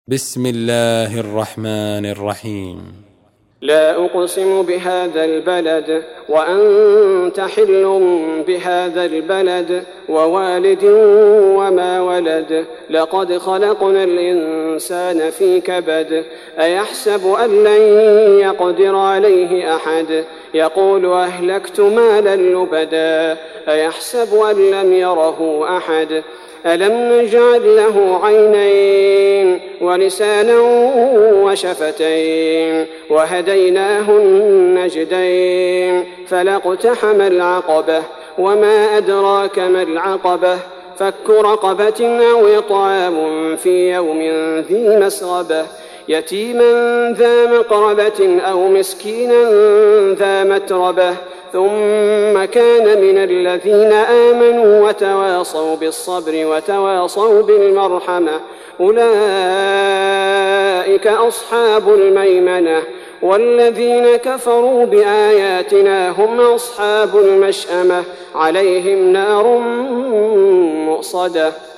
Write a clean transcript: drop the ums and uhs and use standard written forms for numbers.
بسم الله الرحمن الرحيم. لا أقسم بهذا البلد وأنت حل بهذا البلد ووالد وما ولد لقد خلقنا الإنسان في كبد أيحسب أن لن يقدر عليه أحد يقول أهلكت مالا لبدا أيحسب أن لم يره أحد ألم نجعل له عينين ولسانا وشفتين وهديناه النجدين فلاقتحم العقبة وما أدراك ما العقبة فك رقبة أو إطعام في يوم ذي مسغبة يتيما ذا مقربة أو مسكينا ذا متربة ثم كان من الذين آمنوا وتواصوا بالصبر وتواصوا بالمرحمة أولئك أصحاب الميمنة والذين كفروا بآياتنا هم أصحاب المشأمة عليهم نار مؤصدة